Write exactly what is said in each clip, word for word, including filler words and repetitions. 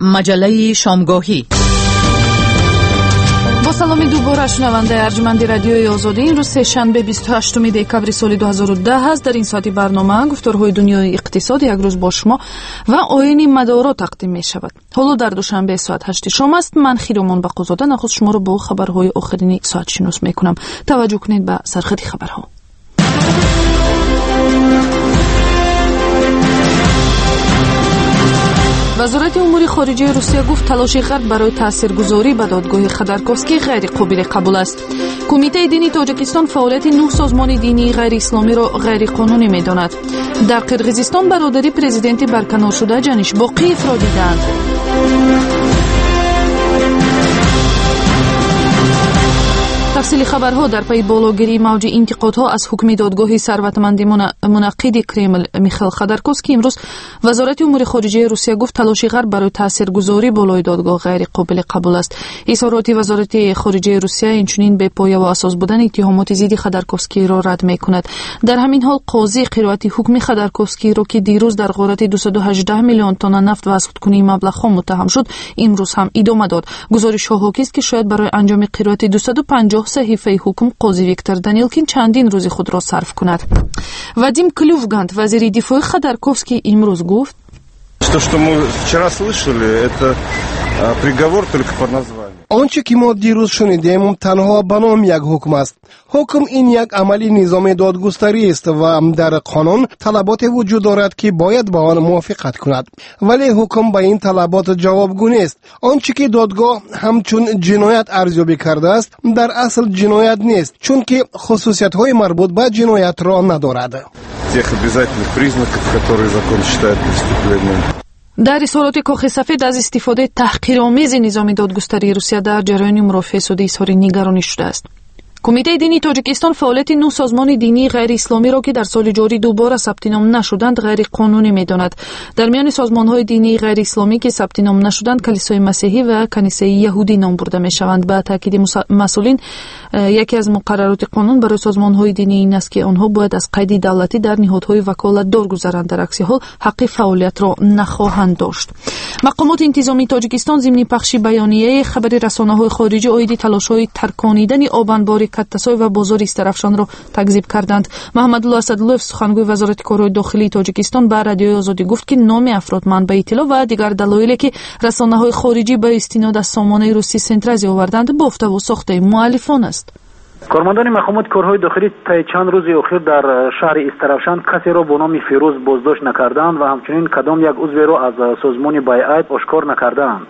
مجله شامگاهی. با سلامی دوباره شنونده ارجمند رادیوی آزادی، این روز سه‌شنبه بیست و هشتم دی کابر سال دو هزار و ده است. در این ساعتی برنامه گفتارهای دنیای اقتصاد یک روز با شما و آیین مدارا تقدیم می شود. حالا در دوشنبه ساعت هشت شام است. من خیرمان بقوزاده نخست شما را با خبرهای آخرین ساعت شناس می کنم. توجه کنید به سرخط خبرها. وزارت امور خارجه روسیه گفت تلاش غرب برای تاثیرگذاری به دادگاه خودارکوفسکی غیر قابل قبول است. کمیته دینی تاجیکستان فعالیت نه سازمان دینی غیر اسلامی را غیر قانونی می‌داند. در قرقیزستان برادری پرزیدنت برکنار شده جانش باقیف را دیدند. تفصیل خبرها در پی بالاگیری موج انتقادها از حکم دادگاه ثروتمند منعقد کرمل میخائیل خودارکوفسکی، امروز وزارت امور خارجه روسیه گفت تلاش غرب برای تاثیرگذاری بالای دادگاه غیر قابل قبول است. اظهارات وزارت خارجه روسیه اینچنین به پایه و اساس بودن اتهامات ضد خودارکوفسکی را رد میکند. در همین حال قاضی قرائت حکم خودارکوفسکی را که دیروز در غارت دویست و هجده میلیون تن نفت و از خودکنی مبلغ متهم شد، امروز هم ادامه داد. گزارش حاکی است که شاید برای انجام قرائت دویست و پنجاه صحیفه حکم قاضی ویکتور دانیلکین چندین روز خود را صرف کند. وادیم کلوفگاند وزیر دفاع خودارکوفسکی امروز گفت: То, что мы вчера слышали, это приговор только по названию. آنچه که ما دیروز شنیدیم تنها به نام یک حکم است. حکم این یک عملی نظام دادگستری است و در قانون طلبات وجود دارد که باید با آن موافقت کند، ولی حکم به این طلبات جوابگو نیست. آنچه که دادگاه همچون جنایت ارزیابی کرده است در اصل جنایت نیست، چون که خصوصیت های مربوط به جنایت را ندارد. Тех обязательных признаков, которые закон считает преступлением. در اظهارات کاخ سفید از استفاده تحقیرآمیز نظام دادگستری روسیه در جریان مرافعه سودی اظهار نگرانی شده است. کمیته دینی تاجیکستان فعالیت نه سازمان دینی غیر اسلامی را که در سال جاری دوباره ثبت نام نشدند غیر قانونی می‌داند. در میان سازمان‌های دینی غیر اسلامی که ثبت نام نشدند کلیسای مسیحی و کنیسه یهودی نام برده می‌شوند. با تاکید مسئولین، یکی از مقررات قانون برای سازمان‌های دینی این است که آنها باید از قید دولتی در نهادهای وکالت دار گذرند، در عکس حال حق فعالیت را نخواهند داشت. مقامات انتظامی تاجیکستان ضمن پخش بیانیه خبری رسانه‌های خارجی عاید تلاش‌های ترکاندن آبانبار کتسای و بازار استرافشان را تکذیب کردند. محمد الله اسدالله سخنگوی وزارت کارهای داخلی تاجیکستان به رادیوی آزادی گفت که نام افراد منبع اطلاع و دیگر دلایلی که رسانه‌های خارجی به استناد از سامانه روسی سنترازی آوردند بافته و ساخته مؤلفان است. کارمندان مقامات کارهای داخلی طی چند روز اخیر در شهر استرافشان کسی را با نام فیروز بازداشت نکردند و همچنین کدام یک عضو را از سازمان بیعت آشکار نکردند.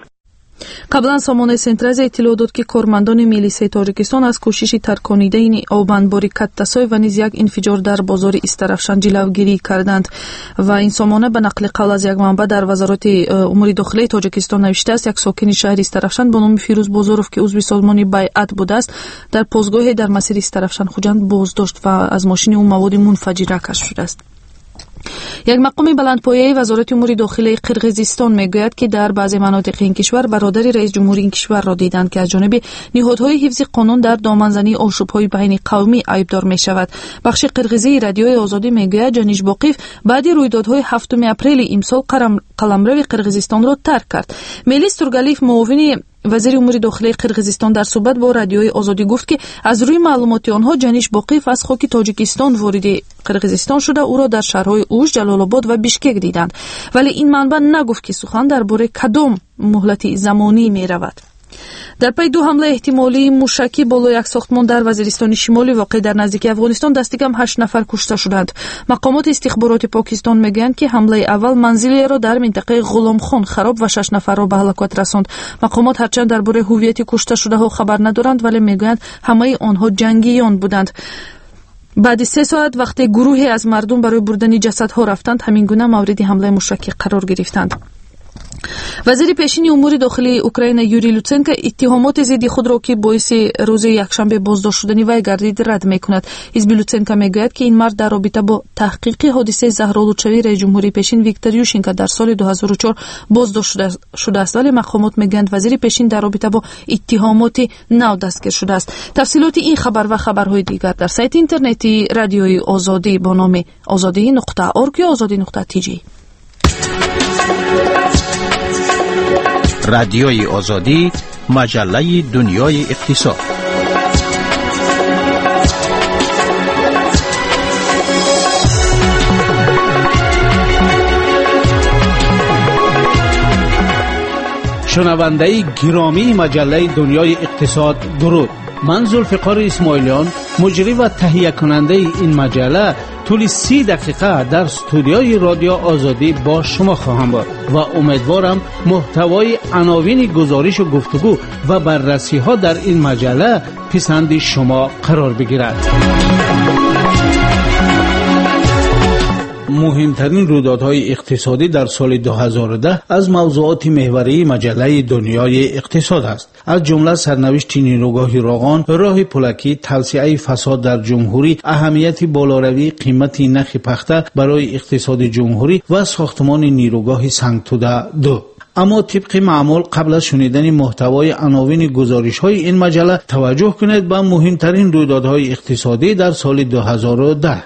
قبلا سامانه سنتراز اطلاع داد که کارمندان میلیسای تاجیکستان از کوشش ترکاندن آبانبار کتسای و نیز یک انفجار در بازار استرافشان جلوگیری کردند و این سامانه به نقل قول از یک منبع در وزارت امور داخلی تاجیکستان نوشته است یک ساکن شهر استرافشان با نام فیروز بازاروف که عضو سازمان بیعت بوده است در پاسگاه در مسیر استرافشان خوجند بازداشت و از ماشین او مواد منفجره کشف شده است. یک مقام بلندپایه وزارت امور داخلی قرقیزستان میگوید که در بعضی مناطق این کشور برادری رئیس جمهوری این کشور را دیدند که از جانب نهادهای حفظ قانون در دامنزنی آشوب‌های بین قومی عیبدار می شود. بخش قرقیزی رادیوی آزادی میگوید جانش باقیف بعد رویدادهای هفتم اپریل امسال قلمرو قرقیزستان را ترک کرد. ملیس تورگالیف معاون وزیر امور داخلی قرقیزستان در صحبت با رادیوی آزادی گفت که از روی معلومات آنها جانش باقیف از خاک تاجیکستان وارد قرقیزستان شده او را در شهرهای اوش، جلال آباد و بیشکک دیدند، ولی این منبع نگفت که سخن درباره کدام مهلت زمانی می رود. در پی دو حمله احتمالی موشکی بالای یک ساختمان در وزیرستان شمالی واقع در نزدیکی افغانستان دست کم هشت نفر کشته شدند. مقامات استخبارات پاکستان میگویند که حمله اول منزلی را در منطقه غلام خان خراب و شش نفر را به هلاکت رساند. مقامات هرچند درباره هویت کشته شده ها خبر ندارند، ولی میگویند همه آنها جنگیان بودند. بعد سه ساعت وقتی گروهی از مردم برای بردن جسدها رفتند، همین گونه مورد حمله موشکی قرار گرفتند. وزیر پیشین امور داخلی اوکراین یوری لوتسنکو اتهامات ضد خود را که باعث روز یکشنبه بازداشت شدن وی گردید رد میکند. حزب لوتسنکو میگوید که این مرد در رابطه با تحقیق حادثه زهرآلودشوی رئیس جمهوری پیشین ویکتور یوشینکو در سال دو هزار و چهار بازداشت شده است، ولی مقامات میگویند وزیر پیشین در رابطه با اتهامات نو دستگیر شده است. تفصیلات این خبر و خبرهای دیگر در سایت اینترنتی رادیوی آزادی با نام آزادی نقطه اورگ یا آزادی نقطه تی جی. رادیوی آزادی، مجله دنیای اقتصاد. شنونده گرامی مجله دنیای اقتصاد، درود. من ذوالفقار اسماعیلیان، مجری و تهیه کننده این مجله، طول سی دقیقه در استودیوی رادیو آزادی با شما خواهم بود و امیدوارم محتوای عناوین گزارش و گفتگو و بررسی ها در این مجله پسند شما قرار بگیرد. مهمترین رویدادهای اقتصادی در سال دو هزار و ده از موضوعات محوری مجله دنیای اقتصاد است. از جمله سرنوشت نیروگاه روغن، راه پولکی، توسعه فساد در جمهوری، اهمیت بالاروی قیمت نرخ پخته برای اقتصاد جمهوری و ساختمان نیروگاه سنگتوده دو. اما طبق معمول قبل از شنیدن محتوای عناوین گزارش‌های این مجله توجه کنید به مهمترین رویدادهای اقتصادی در سال دو هزار و ده.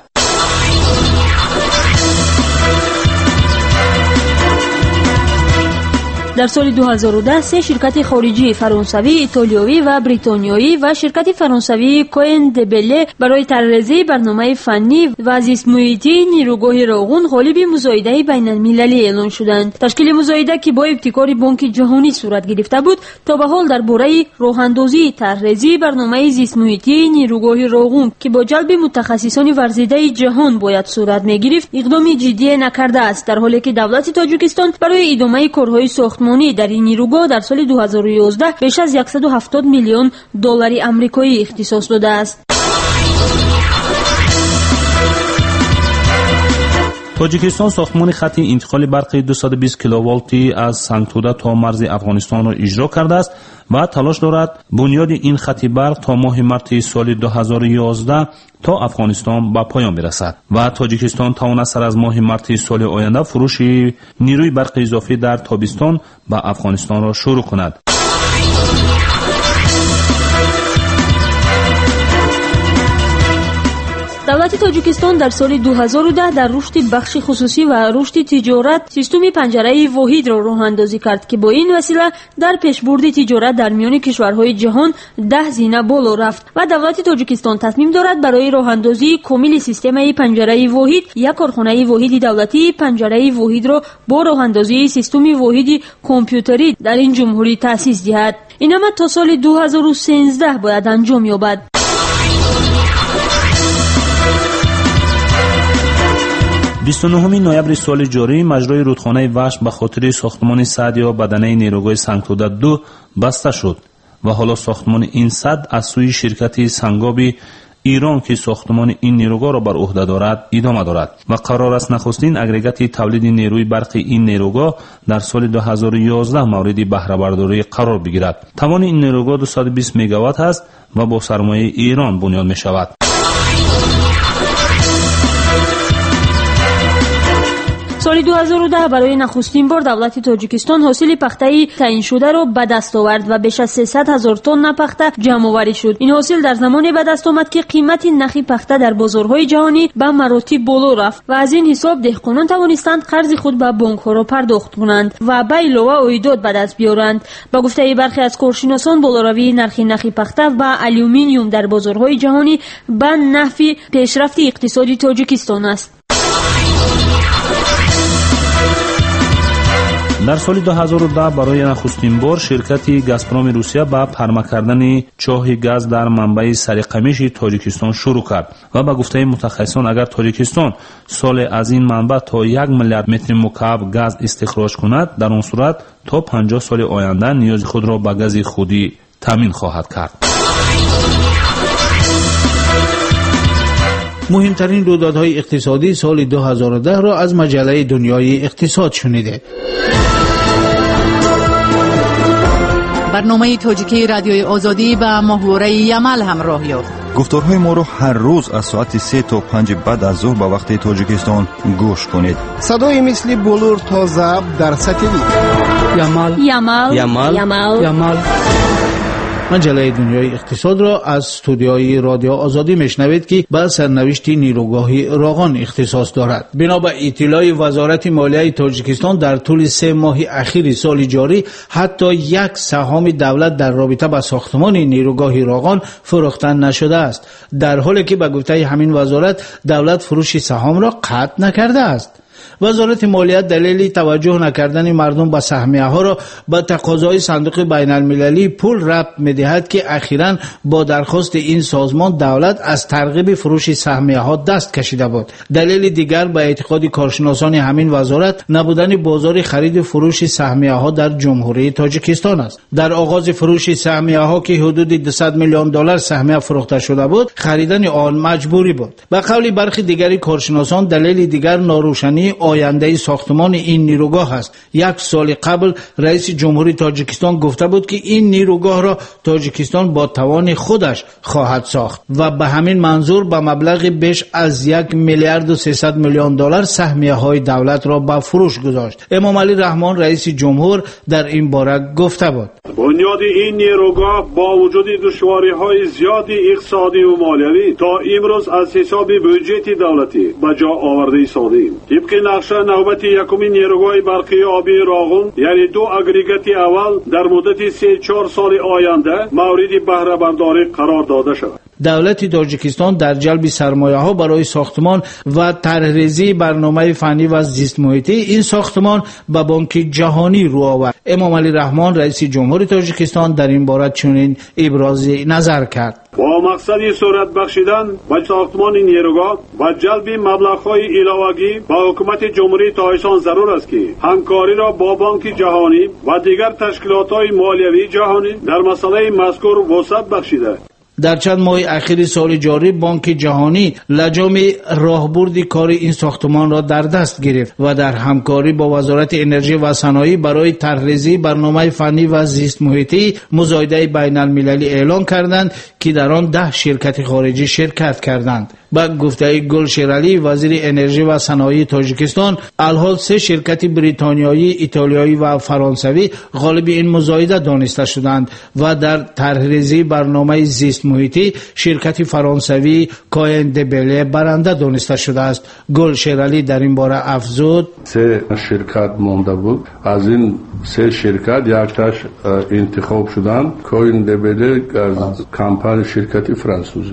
در سال دو هزار و ده سه شرکت خارجی فرانسوی، ایتالیایی و بریتانیایی و شرکت فرانسوی کوئن دبله برای طرح‌ریزی برنامه فنی و زیست محیطی نیروگاه روغن غالب مزایده بین المللی اعلان شدند. تشکیل مزایده که با ابتکار بانک جهانی صورت گرفته بود، تا به حال درباره راه‌اندازی طرح‌ریزی برنامه زیست محیطی نیروگاه روغن که با جلب متخصصان ورزیده جهان باید صورت می‌گرفت، اقدامی جدی نکرده است، در حالی که دولت تاجیکستان برای ادامه کارهای ساختمان در این نیروگاه در سال دو هزار و یازده بیش از صد و هفتاد میلیون دلار آمریکایی اختصاص داده است. تاجیکستان ساختمان خط انتقال برق دویست و بیست کیلوولتی از سنگتوده تا مرز افغانستان را اجرا کرده است و تلاش دارد بنیاد این خط برق تا ماه مارس سال دو هزار و یازده تا افغانستان به پایان برسد و تاجیکستان توانست سر از ماه مارس سال آینده فروش نیروی برق اضافی در تابستان به افغانستان را شروع کند. دولت تاجیکستان در سال دو هزار و ده در رشد بخش خصوصی و رشد تجارت سیستم پنجره واحد را راه اندازی کرد که با این وسیله در پیشبرد تجارت در میان کشورهای جهان ده زینه بالا رفت و دولت تاجیکستان تصمیم دارد برای راه اندازی کامل سیستم پنجره واحد یک کارخانه واحد دولتی پنجره واحد را با راه اندازی سیستم واحد کامپیوتری در این جمهوری تأسیس دهد. این اما تا سال دو هزار و سیزده باید انجام یابد. بیست و نهم نوامبر سال جاری مجرای رودخانه وشت به خاطر ساختمان سد یا بدنه نیروگاه سنگتوده دو بسته شد و حالا ساختمان این سد از سوی شرکت سنگاب ایران که ساختمان این نیروگاه را بر عهده دارد ادامه دارد و قرار است نخستین اگریگات تولید نیروی برق این نیروگاه در سال دو هزار و یازده مورد بهره برداری قرار بگیرد. توان این نیروگاه دویست و بیست مگاوات است و با سرمایه ایران بنیاد می شود. سال دو هزار و ده برای نخستین بار دولت تاجیکستان حاصل پخته تعیین شده را به دست آورد و بیش از سیصد هزار تن پخته جمع آوری شد. این حاصل در زمانی به دست آمد که قیمت نرخ پخته در بازارهای جهانی به مراتب بالا رفت و از این حساب دهقانان توانستند قرض خود به بانک‌ها را پرداخت کنند و به علاوه عایدات به دست بیارند. با گفته برخی از کارشناسان، بالاروی نرخ نرخ پخته و آلومینیوم در بازارهای جهانی به نفع پیشرفت اقتصادی تاجیکستان است. در سال دو هزار و ده برای نخستین بار شرکت گازپروم روسیه با پرمه کردن چاه گاز در منبع سرقمیش تاجیکستان شروع کرد و با گفته متخصصان اگر تاجیکستان سال از این منبع تا یک میلیارد متر مکعب گاز استخراج کند، در آن صورت تا پنجاه سال آینده نیاز خود را به گاز خودی تامین خواهد کرد. مهمترین رویدادهای اقتصادی سال دو هزار و ده را از مجله دنیای اقتصاد شنیده. برنامه تاجیکی رادیوی آزادی با محوره یمل همراه یافت. گفتارهای ما را هر روز از ساعت سه تا پنج بعد از ظهر به وقت تاجیکستان گوش کنید. صدای مثل بلور تا ضبط در ستلیت. یمل یمل یمل یمل یمل مجله دنیای اقتصاد را از استودیوی رادیو آزادی میشنوید که به سرنوشت نیروگاه راغان اختصاص دارد. بنا به اطلاع وزارت مالیه تاجیکستان در طول سه ماه اخیر سال جاری حتی یک سهام دولت در رابطه با ساختمان نیروگاه راغان فروخته نشده است، در حالی که به گفته همین وزارت دولت فروش سهام را قطع نکرده است. وزارت مالیه دلیل توجه نکردن مردم به سهمیه ها را به تقاضای صندوق بین المللی پول ربط می‌دهد که اخیراً با درخواست این سازمان دولت از ترغیب فروش سهمیه ها دست کشیده بود. دلیل دیگر به اعتقاد کارشناسان همین وزارت نبودن بازار خرید فروش سهمیه ها در جمهوری تاجیکستان است. در آغاز فروش سهمیه ها که حدود دویست میلیون دلار سهمیه فروخته شده بود، خریدن آن مجبوری بود. به قول برخی دیگری کارشناسان دلیل دیگر ناروشنی آینده ساختمان این نیروگاه است. یک سال قبل رئیس جمهوری تاجیکستان گفته بود که این نیروگاه را تاجیکستان با توان خودش خواهد ساخت و به همین منظور به مبلغ بیش از یک میلیارد و سیصد میلیون دلار سهمیه های دولت را به فروش گذاشت. امام علی رحمان رئیس جمهور در این باره گفته بود: بنیاد این نیروگاه با وجود دشواری های زیادی اقتصادی و مالیوی تا امروز از حساب بودجت دولتی به جا آورده سازیم. طبق نقشه نوبت یکمین نیروگاه برقی آبی راغون یعنی دو اگریگات اول در مدت سه چهار سال آینده مورد بهره برداری قرار داده شود. دولت تاجیکستان در جلب سرمایه ها برای ساختمان و طرحریزی برنامه فنی و زیست محیطی این ساختمان به بانک جهانی رو آورد. امام علی رحمان رئیس جمهور تاجیکستان در این باره چنین ابراز نظر کرد: با مقصد صورت بخشیدن به ساختمان نیروگاه و جلب مبلغ‌های علاوه‌ای با حکومت جمهوری تاجیکستان ضرور است که همکاری را با بانک جهانی و دیگر تشکیلات‌های مالیوی جهانی در مسئله مذکور وسعت بخشیده. در چند ماه اخیر سال جاری بانک جهانی لجام راهبرد کار این ساختمان را در دست گرفت و در همکاری با وزارت انرژی و صنایع برای طرحریزی برنامه فنی و زیست محیطی مزایده بین المللی اعلام کردند که در آن ده شرکت خارجی شرکت کردند. با گفته گل شیرالی وزیر انرژی و صنایع تاجیکستان، الحال سه شرکت بریتانیایی، ایتالیایی و فرانسوی غالب این مزایده دانسته شدند و در طرحریزی برنامه زیست محیطی شرکت فرانسوی کوین دبله برنده دانسته شده است. گل شیرالی در این باره افزود: سه شرکت مونده بود، از این سه شرکت یکتاش انتخاب شدند. کوین دبله از کمپانی شرکتی فرانسوزی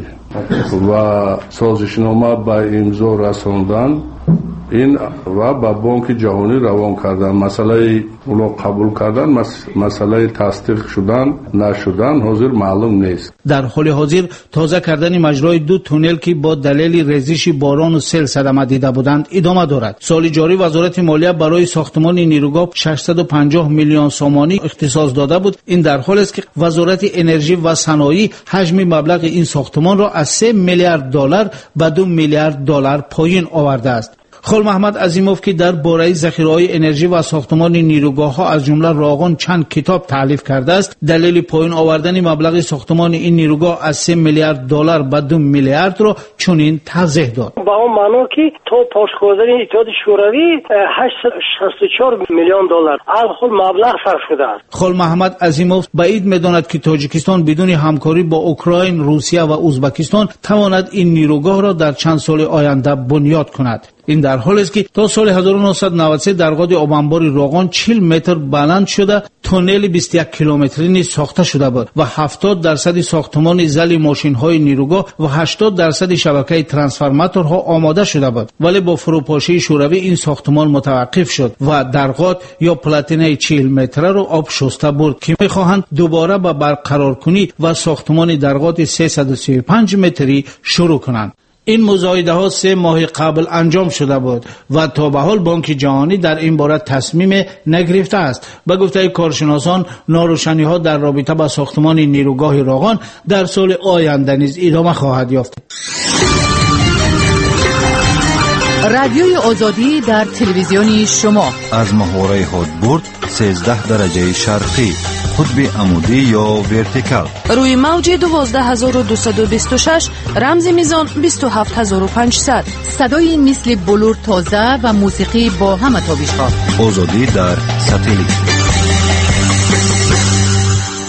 و سازشنامه به امضا رساندن این و با بانک جهانی روان کردن. مسئله اونا قبول کردن، مسئله تصدیق شدن نشدن حاضر معلوم نیست. در حال حاضر تازه کردن مجرای دو تونل که با دلیل ریزش باران و سیل صدمه دیده بودند ادامه دارد. سال جاری وزارت مالیه برای ساختمان نیروگاه ششصد و پنجاه میلیون سومانی اختصاص داده بود. این در حالی است که وزارت انرژی و صنایع حجم مبلغ این ساختمان را از سه میلیارد دلار به دو میلیارد دلار پایین آورده است. خل محمد عظیموف که در باره ذخیره‌های انرژی و ساختمان نیروگاه‌ها از جمله راغون چند کتاب تالیف کرده است، دلیل پایین آوردن مبلغ ساختمان این نیروگاه از سه میلیارد دلار به دو میلیارد را چنین توضیح داد: با اون معنی که تو پاسخگزاری اتحاد شوروی هشتصد و شصت و چهار میلیون دلار الحال مبلغ صرف شده است. خل محمد عظیموف بعید می‌داند که تاجیکستان بدون همکاری با اوکراین، روسیه و ازبکستان تواند این نیروگاه را در چند سال آینده بنیاد کند. این در حالی است که تا سال هزار و نهصد و نود و سه در قاد آبانبار راغون چهل متر بلند شده تونل بیست و یک کیلومتری نیز ساخته شده بود و هفتاد درصد ساختمان زل ماشین‌های نیروگاه و هشتاد درصد شبکه ترانسفورماتورها آماده شده بود، ولی با فروپاشی شوروی این ساختمان متوقف شد و در قاد یا پلاتینه چهل متره را آب شسته برد که می‌خواهند دوباره به برقرار کنی و ساختمان در قاد سیصد و سی و پنج متری شروع کنند. این مزایده ها سه ماه قبل انجام شده بود و تا به حال بانک جهانی در این باره تصمیم نگرفته است. به گفته کارشناسان ناروشنی ها در رابطه با ساختمان نیروگاه راغون در سال آینده نیز ادامه خواهد یافت. رادیوی آزادی در تلویزیون شما از محوره هدبرد سیزده درجه شرقی، قطب عمودی یا ورتیکال، روی موج دوازده هزار و دویست و بیست و شش، رمز میزان بیست و هفت هزار و پانصد. صدای مثل بلور تازه و موسیقی با همه تابش‌ها. آزادی در ساتلیت.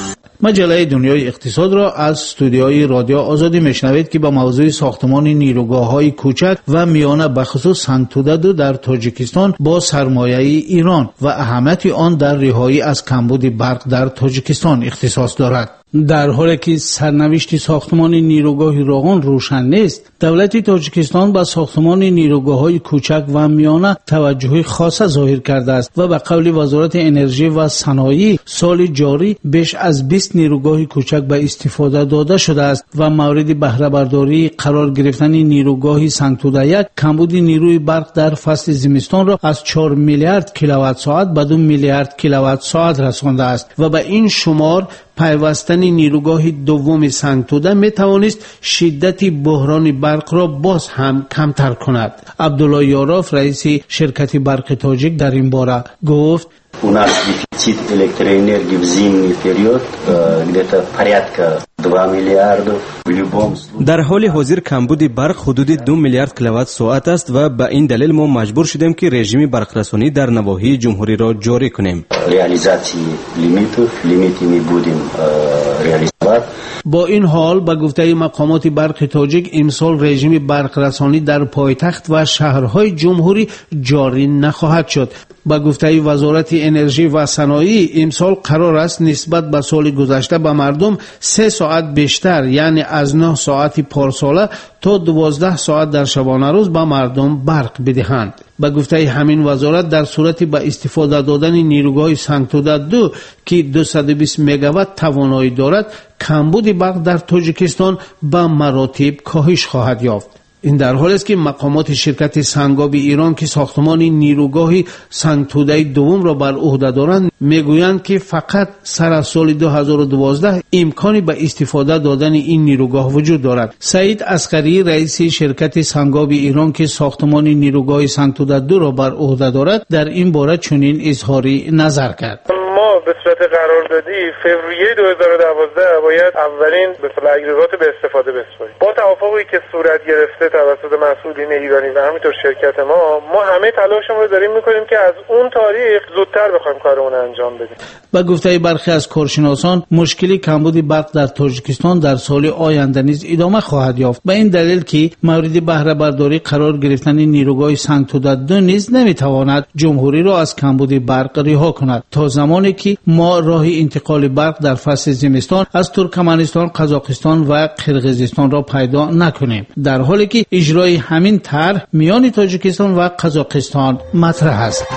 مجله دنیای اقتصاد را از استودیوی رادیو آزادی میشنوید که با موضوع ساختمان نیروگاه‌های کوچک و میانه به خصوص سنگ‌توده دو در تاجیکستان با سرمایه ایران و اهمیت آن در رهایی از کمبود برق در تاجیکستان اختصاص دارد. در حالی که سرنوشت ساختمان نیروگاه روغن روشن نیست، دولت تاجیکستان به ساختمان نیروگاه‌های کوچک و میانه توجه خاص ظاهر کرده است و به قول وزارت انرژی و صنایع سال جاری بیش از بیست نیروگاه کوچک به استفاده داده شده است و مورد بهره برداری قرار گرفتن نیروگاه سنگ‌توده یک کمبود نیروی برق در فصل زمستان را از چهار میلیارد کیلووات ساعت به دو میلیارد کیلووات ساعت رسانده است و به این شمار پیوستن نیروگاه دوم سنگ‌توده می توانست شدت بحران برق را باز هم کمتر کند. عبدالله یاراف رئیس شرکت برق تاجیک در این باره گفت: У нас дефицит электроэнергии в зимний период где-то порядка два миллиарда в любом случае. در حال حاضر کمبود برق حدود دو میلیارد کیلووات ساعت است و به این دلیل ما مجبور شدیم که رژیم برق رسانی در نواحی جمهوری را جاری کنیم. реализации лимитов лимиты мы будем реализовать. با این حال به گفته مقامات برق تاجیک امسال رژیم برق رسانی در پایتخت و شهرهای جمهوری جاری نخواهد شد. با گفته وزارت انرژی و صنایع امسال قرار است نسبت به سال گذشته به مردم سه ساعت بیشتر، یعنی از نه ساعت پارساله تا دوازده ساعت در شبانه روز به مردم برق بدهند. با گفته همین وزارت در صورت به استفاده دادن نیروگاه سنگ‌توده دو که دویست و بیست مگاوات توانایی دارد، کمبود برق در تاجیکستان به مراتب کاهش خواهد یافت. این در حالی است که مقامات شرکت سنگاب ایران که ساختمان نیروگاه سنگ‌توده دوم را بر عهده دارند میگویند که فقط سر از سال دو هزار و دوازده امکانی به استفاده دادن این نیروگاه وجود دارد. سعید اصغری رئیس شرکت سنگاب ایران که ساختمان نیروگاه سنگ‌توده دو را بر عهده دارد در این باره چنین اظهار نظر کرد: ما به صورت قراردادی فوریه دو هزار و دوازده باید اولین به اصطلاح اگریگات به استفاده بسپاریم. با توافقی که صورت گرفته توسط مسئولین ایرانی و همینطور شرکت ما ما همه تلاشمون رو داریم میکنیم که از اون تاریخ زودتر بخوایم کارمون انجام بدیم. با گفته برخی از کارشناسان مشکلی کمبود برق در تاجیکستان در سال آینده نیز ادامه خواهد یافت. به این دلیل که مورد بهره برداری قرار گرفتن نیروگاه سنگ‌توده دو نیز نمیتواند جمهوری را از کمبود برق رها کند تا زمانی که ما راه انتقال برق در فصل زمستان از ترکمنستان، قزاقستان و قرقیزستان را پیدا نکنیم، در حالی که اجرای همین طرح میان تاجیکستان و قزاقستان مطرح است.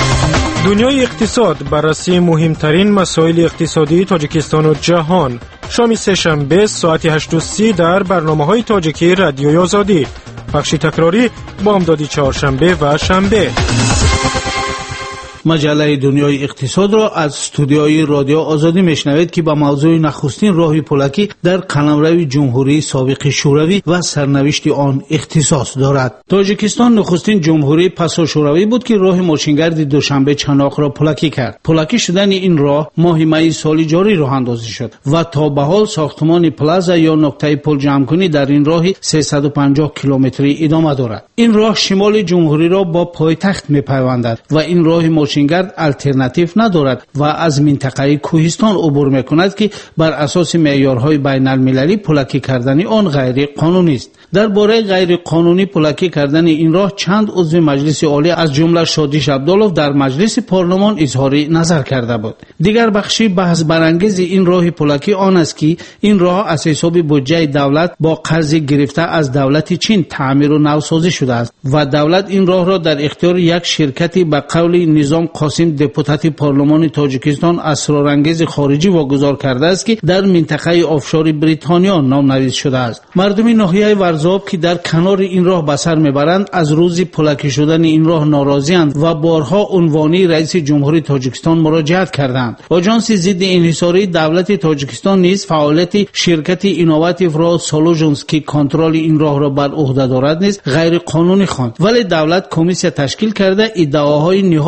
دنیای اقتصاد بررسی مهمترین مسائل اقتصادی تاجیکستان و جهان. شام سه‌شنبه ساعت هشت و سی در برنامه‌های تاجیکی رادیوی آزادی. بخش تکراری بامدادی چهارشنبه و شنبه. مجله دنیای اقتصاد را از استودیوی رادیو آزادی میشنوید که با موضوع نخستین راه پولکی در قلمرو جمهوری سابق شوروی و سرنوشت آن اختصاص دارد. تاجیکستان نخستین جمهوری پسا شوروی بود که راه ماشینگرد دوشنبه چناق را پولکی کرد. پولکی شدن این راه ماه می سال جاری راه اندازی شد و تا به حال ساختمان پلازا یا نقطه پل جمع‌کنی در این راه سیصد و پنجاه کیلومتری ادامه دارد. این راه شمال جمهوری را با پایتخت می‌پیوندد و این راه ماشینگرد الटरनेटिव ندارد و از منطقه کوهستان عبور میکند که بر اساس معیارهای بین المللی پولکی کردن آن غیر قانونی است. درباره غیر قانونی پولکی کردن این راه چند عضو مجلس عالی از جمله شادیش عبدالله در مجلس پارلمان اظهار نظر کرده بود. دیگر بخشی بحث برانگیز این راه پولکی آن است که این راه از حساب بودجه دولت با قرض گرفته از دولت چین تعمیر و نوسازی شده است و دولت این راه را در اختیار یک شرکتی به قول نظام قاسم دپوتات پارلمان تاجیکستان اسرارانگیز خارجی واگذار کرده است که در منطقه آفشور بریتانیا نامنویس شده است. مردم ناحیه ورزاب که در کنار این راه به سر میبرند از روز پولکی شدن این راه ناراضی‌اند و بارها عنوانی رئیس جمهوری تاجیکستان مراجعت کردند. آژانس ضد انحصاری دولت تاجیکستان نیز فعالیت شرکت اینوواتیو راد سولوشنز که کنترل این راه را بر عهده دارد نیز غیر قانونی خواند، ولی دولت کمیسیون تشکیل کرده ادعاهای نهاد خود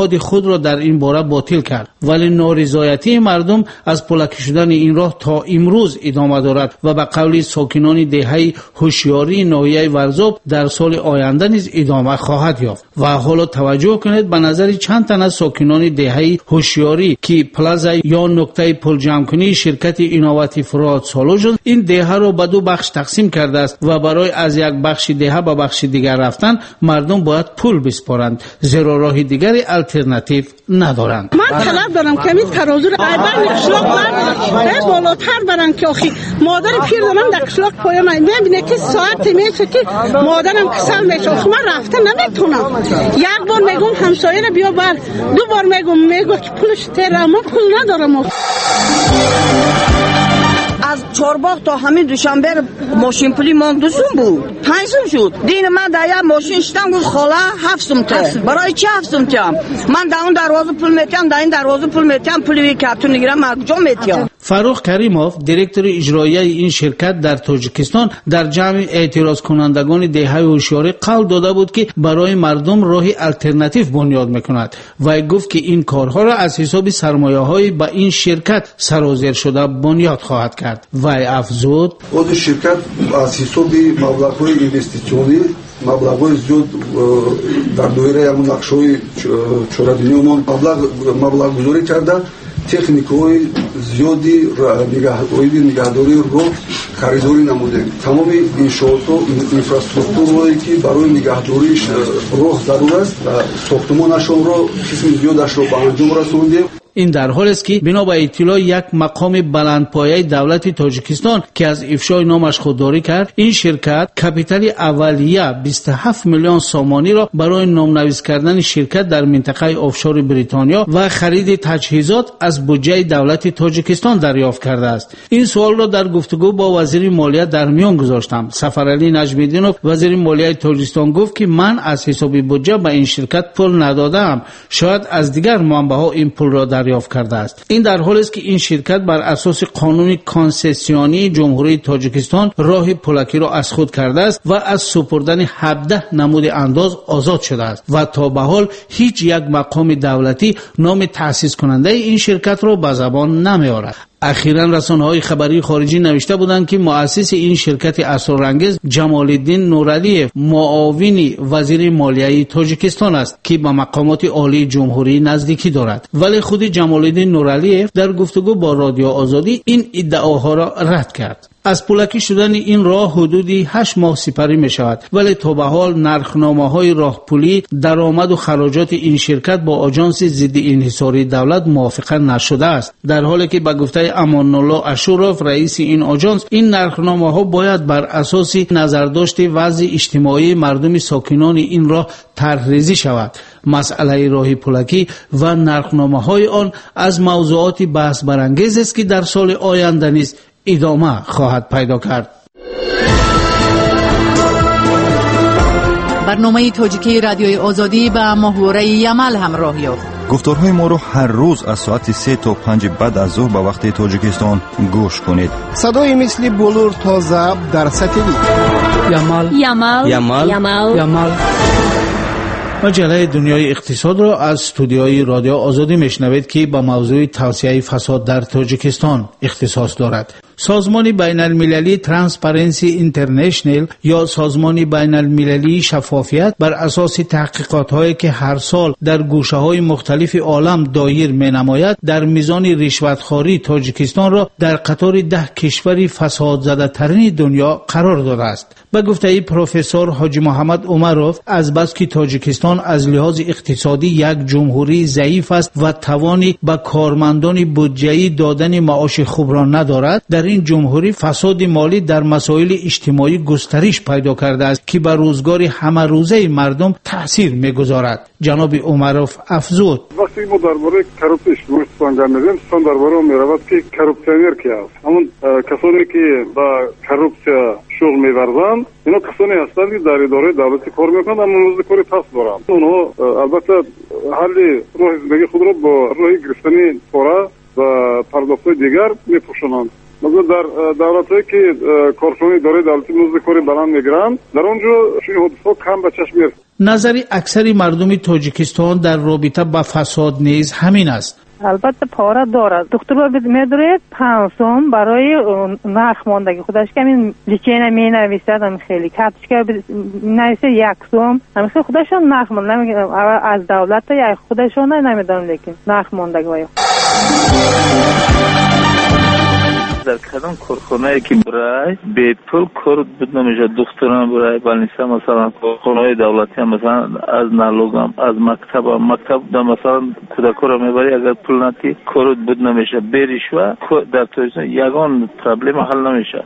خود را در این باره باطل کرد، ولی نارضایتی مردم از پلکی شدن این راه تا امروز ادامه دارد و به قول ساکنان دهه هوشیاری ناحیه ورزاب در سال آینده نیز ادامه خواهد یافت. و حالا توجه کنید به نظر چند تن از ساکنان دهه هوشیاری که پلازا یا نقطه پل جمع‌کنی شرکت اینوواتیو فراد سالوژن این دهه را به دو بخش تقسیم کرده است و برای از یک بخش دهه به بخش دیگر رفتن مردم باید پول بسپارند، زیرا راه دیگری الटरनेटिव ندارند. من طلب دارم که این ترازو را ایبان قشلاق بردارن بالاتر برن که آخی مادر پیر دارم در قشلاق پایم میبینه که ساعت میشه که مادرم کسل میشه، آخی من رفته نمیتونم. یک بار میگم همسایه را بیا بر، دو بار میگم میگو که پولش تیره، من پول ندارم. از چارباغ تا همین دوشنبه ماشین پولی من دوسوم بود، پنجم شد. دین من در یک ماشین شدم گفت خاله هفتم ته. برای چی هفتم ته؟ من در اون دروازه پول میتیم، در این دروازه پول میتیم، پولی که تو نگیرم من کجا میتیم؟ فروخ کریموف دیرکتور اجرایی این شرکت در تاجیکستان در جمع اعتراض کنندگان دهه هوشیاری قول داده بود که برای مردم راهی الटरनेटिव بنیاد میکند و گفت که این کارها را از حساب سرمایه‌های به این شرکت سرازیر شده بنیاد خواهد کرد. و افزود خود شرکت از حساب مبلغ‌های اینوستیسیونی مبلغ‌های زیاد در دایره همون نقشه‌های چهاربینی اون مبلغ مبلغ گذاری کرده، تکنیک‌های زیادی نگهداری نگهداری رو خریداری نموده. تمام انشاءات و اینفراستراکچورایی که برای نگهداریش راه ضرور است ساختمانشون رو قسم زیادش رو به انجام رسوندیم. این در حالی است که بنا به اطلاع یک مقام بلندپایه دولت تاجیکستان که از افشای نامش خودداری کرد، این شرکت کپیتال اولیه بیست و هفت میلیون سومانی را برای نامنویس کردن شرکت در منطقه آفشور بریتانیا و خرید تجهیزات از بودجه دولت تاجیکستان دریافت کرده است. این سوال را در گفتگو با وزیر مالیه در میان گذاشتم. سفرعلی نجمی‌الدینوف وزیر مالیه تاجیکستان گفت که من از حساب بودجه به این شرکت پول ندادم، شاید از دیگر منبع‌ها این پول را دریافت کرده است. این در حالی است که این شرکت بر اساس قانون کنسسیونی جمهوری تاجیکستان راه پلکی را از خود کرده است و از سپردن هفده نمود انداز آزاد شده است و تا به حال هیچ یک مقام دولتی نام تأسیس کننده این شرکت را به زبان نمی‌آورد. اخیراً رسانه‌های خبری خارجی نوشته بودند که مؤسس این شرکت اسرارانگیز جمال الدین نورعلیف معاون وزیر مالیه تاجیکستان است که به مقامات عالی جمهوری نزدیکی دارد، ولی خود جمال الدین نورعلیف در گفتگو با رادیو آزادی این ادعاها را رد کرد. از پولکی شدن این راه حدودی هشت ماه سپری می شود، ولی تا به حال نرخنامه های راه پولی درآمد و خراجات این شرکت با آژانس ضد انحصاری دولت موافقه نشده است، در حالی که به گفته امان الله اشوروف رئیس این آژانس این نرخنامه ها باید بر اساس نظرداشت وضع اجتماعی مردم ساکنان این راه طرح‌ریزی شود. مسئله راه پولکی و نرخنامه های آن از موضوعات بحث برانگیز است که در سال آینده نیز ادامه خواهد پیدا کرد. برنامه تاجیکی رادیوی آزادی به محوره یمل همراه یافت. گفتارهای ما رو هر روز از ساعت سه تا پنج بعد از ظهر به وقت تاجیکستان گوش کنید. صدای مثل بلور تازه در ساتلیت. یمل یمل یمل یمل یمل. مجله دنیای اقتصاد را از استودیوی رادیو آزادی میشنوید که با موضوع توسعه فساد در تاجیکستان اختصاص دارد. سازمان بین المللی ترانسپرنسی اینترنشنل یا سازمان بین المللی شفافیت بر اساس تحقیقات هایی که هر سال در گوشه های مختلف عالم دایر می نماید در میزان رشوتخواری تاجیکستان را در قطار ده کشور فساد زده ترین دنیا قرار داده است. به گفته پروفسور حاجی محمد عمروف، از بس که تاجیکستان از لحاظ اقتصادی یک جمهوری ضعیف است و توانی به کارمندان بودجه‌ای دادن معاش خوب را ندارد، در این جمهوری فساد مالی در مسائل اجتماعی گسترش پیدا کرده است که بر روزگار همه روزه مردم تاثیر می‌گذارد. جناب عمروف افزود: وقتی ما درباره کراپشن صحبت می‌کنیم، سان درباره می‌رود که کراپسیونر کی است. همون کسانی که با کراپسیا شغل می‌ورزند، اینا کسانی هستند که در اداره دولتی کار می‌کنند اما موضوع کاری پس دارند. اونها البته حل راه زندگی خود را با راه گرفتن پاره و پرداخت دیگر می‌پوشانند. مثلا در دولت‌هایی که کارکنان اداره دولتی موضوع کاری بلند می‌گیرند، در اونجا چنین حدثات کم به چشم می‌رسد. نظر اکثر مردم تاجیکستان در رابطه با فساد نیز همین است. البته پاره دارد. دکتر میدونه پنج سوم برای نرخ ماندگی خودش که همین لیچینه می نویسد، هم خیلی کارتش که نویسه یک سوم، هم خودشون نرخ ماندگی از دولت یا خودشون نمیدونن، لیکن نرخ ماندگی باید در کدام کارخانه‌ای که برای به پول کار بود نمیشه، دختران برای بالنیسا مثلا کارخانه‌های دولتی هم مثلا از نالوگ هم از مکتب هم مکتب در مثلا کودکان رو میبری، اگر پول نتی کار بود نمیشه، بریش و در تویسن یگان پرابلم حل نمیشه.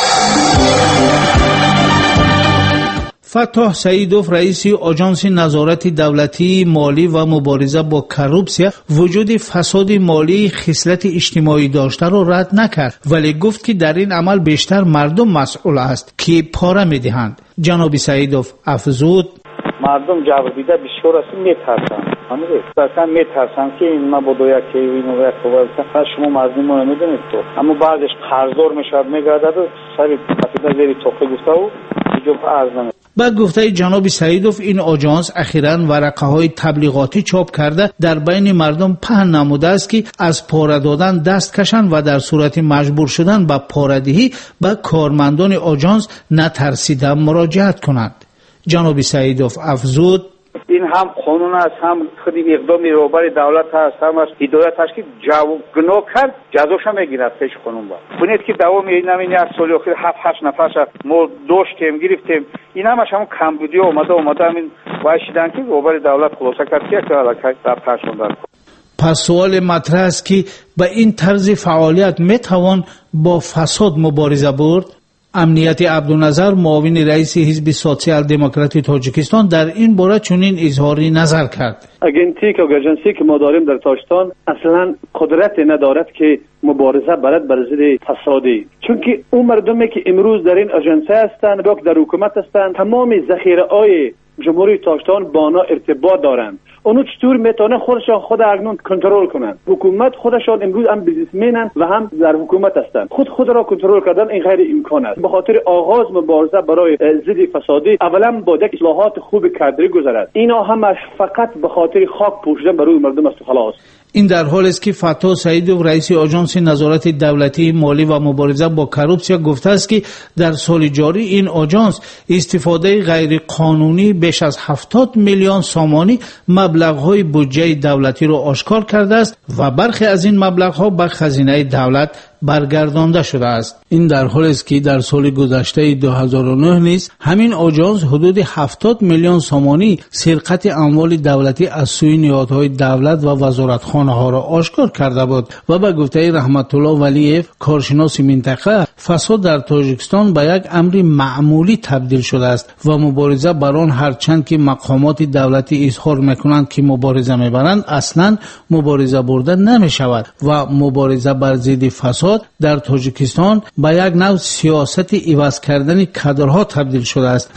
فتاح سعیدوف رئیس آژانس نظارت دولتی مالی و مبارزه با کروپسیا وجود فساد مالی خصلت اجتماعی داشته را رد نکرد، ولی گفت که در این عمل بیشتر مردم مسئول است که پاره میدهند. جناب سعیدوف افزود: مردم جواب دیده بسیار است میترسند، همین اصلا میترسند که این مبادویا که این موقع خب شما مردم رو نمیدونید تو، اما بعدش قرضدار میشد میگردد و سری کپیتال زیر توقع گفته و دیگه ارز نمیده. با گفته جناب سعیدوف این آژانس اخیراً ورقه‌های تبلیغاتی چاپ کرده در بین مردم پهن نموده است که از پاره دادن دست کشند و در صورت مجبور شدن به پاره‌دهی به کارمندان آژانس نترسیده مراجعت کنند. جناب سعیدوف افزود: این هم قانون است، هم خود اقدامی روبر دولت است، هم از هدایت است که جواب گناه کرد جزاش هم میگیرد پیش قانون با. ببینید که دوام این همین یک سال اخیر هفت هشت نفر ما داشتیم گرفتیم، این همش هم کمبودی اومده اومده همین وایشیدن که روبر دولت خلاصه کرد که علاقه در پرشوندن. پس سوال مطرح است که به این طرز فعالیت میتوان با فساد مبارزه برد؟ امنیت عبدالنظر معاون رئیس حزب سوسیال دموکراتی تاجیکستان در این باره چنین اظهاری نظر کرد: اگنتیک و اجنسی که ما داریم در تاجیکستان اصلا قدرت ندارد که مبارزه برد بر ضد فسادی، چون که اون مردمی که امروز در این اجنسی هستند یا در حکومت هستند تمام ذخیره های جمهوری تاجیکستان با آنها ارتباط دارند. اونو چطور میتونه خودشان خود اکنون کنترل کنند؟ حکومت خودشان امروز هم بیزنسمنن و هم در حکومت هستند، خود خود را کنترل کردن این غیر امکان است. به خاطر آغاز مبارزه برای ضد فسادی اولا با یک اصلاحات خوب کادری گذرد، اینا همش فقط به خاطر خاک پوشیدن بر روی مردم است خلاص. این در حالی است که فتاح سعیدوف رئیس آژانس نظارت دولتی مالی و مبارزه با کروپسیا گفته است که در سال جاری این آژانس استفاده غیر قانونی بیش از هفتاد میلیون سامانی مبلغ‌های بودجه دولتی را آشکار کرده است و برخی از این مبلغ‌ها به خزینه دولت برگردانده شده است. این در حالی است که در سال گذشته دو هزار و نه نیز همین آژانس حدود هفتاد میلیون سامانی سرقت اموال دولتی از سوی نهادهای دولت و وزارتخانه ها را آشکار کرده بود و به گفته رحمت الله ولیف کارشناس منطقه فساد در تاجیکستان به یک امر معمولی تبدیل شده است و مبارزه بر آن هرچند که مقامات دولتی اظهار میکنند که مبارزه میبرند اصلا مبارزه برده نمی شود و مبارزه بر ضد فساد در تاجیکستان به یک نوع سیاست عوض کردن کادرها تبدیل شده است.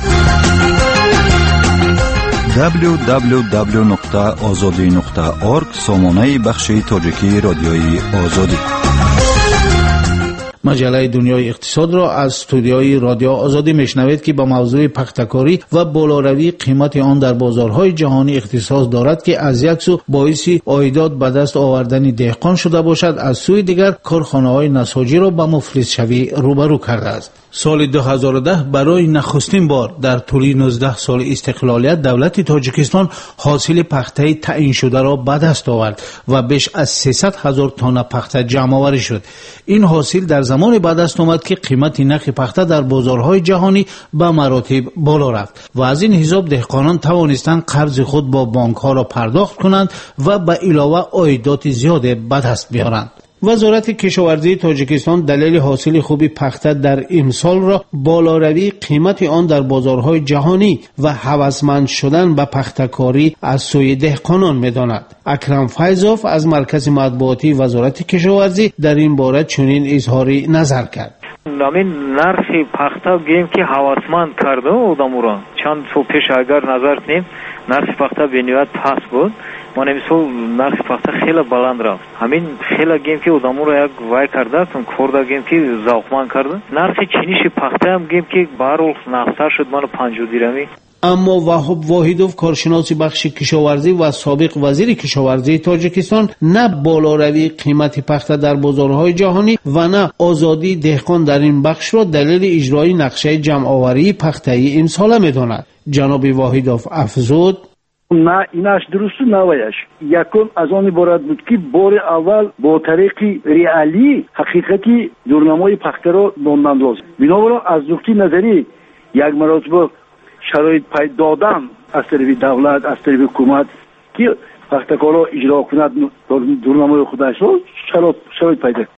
دبلیو دبلیو دبلیو نقطه آزادی نقطه اورگ سامانه بخش تاجیکی رادیوی آزادی. مجله دنیای اقتصاد را از استودیوی رادیو آزادی میشنوید که با موضوع پخته‌کاری و بالاروی قیمت آن در بازارهای جهانی اختصاص دارد که از یک سو باعث عایدات به دست آوردن دهقان شده باشد، از سوی دیگر کارخانه‌های نساجی را به مفلس شوی روبرو کرده است. سال دو هزار و ده برای نخستین بار در طول نوزده سال استقلالیت دولت تاجیکستان حاصل پخته تعیین شده را به دست آورد و بیش از سیصد هزار تن پخته جمع آوری شد. این حاصل در زمان به دست آمد که قیمت نرخ پخته در بازارهای جهانی به مراتب بالا رفت و از این حساب دهقانان توانستند قرض خود با بانک ها را پرداخت کنند و به علاوه عایدات زیاد به دست بیارند. وزارت کشاورزی تاجیکستان دلیل حاصل خوبی پخته در امسال را بالاروی قیمت آن در بازارهای جهانی و هوسمند شدن به پخته‌کاری از سوی دهقانان می‌داند. اکرم فیضوف از مرکز مطبوعاتی وزارت کشاورزی در این باره چنین اظهاری نظر کرد. نامین نرخی پخته گیم که هوسمند کرده آدموران چند سال پیش اگر نظر کنیم نرخ پخته به نسبت پست بود، ما نمیسو نرخ پخته خیلی بلند رفت. همین خیلی گیم که آدمو را یک وای کرده تون خورده گیم که ذوقمند کرده. نرخ چینیش پخته هم گیم که بارول نقصر شد، من پنجاه درمی. اما وهاب واحدوف کارشناس بخش کشاورزی و سابق وزیر کشاورزی تاجیکستان نه بالاروی قیمت پخته در بازارهای جهانی و نه آزادی دهقان در این بخش را دلیل اجرای نقشه جمع‌آوری پخته این ساله می‌داند. جناب واحدوف افزود: نه ایناش درست نوایش یکم از آن عبارت بود که بار اول با طریق ریالی حقیقتی دورنمای پخته را داندن لازم. بنابراین از نقطه نظری یک مرتبه شرایط پیدا دادن از طرف دولت از طرف حکومت که پختکارا اجرا کند دورنمای خودش را شرایط پیدا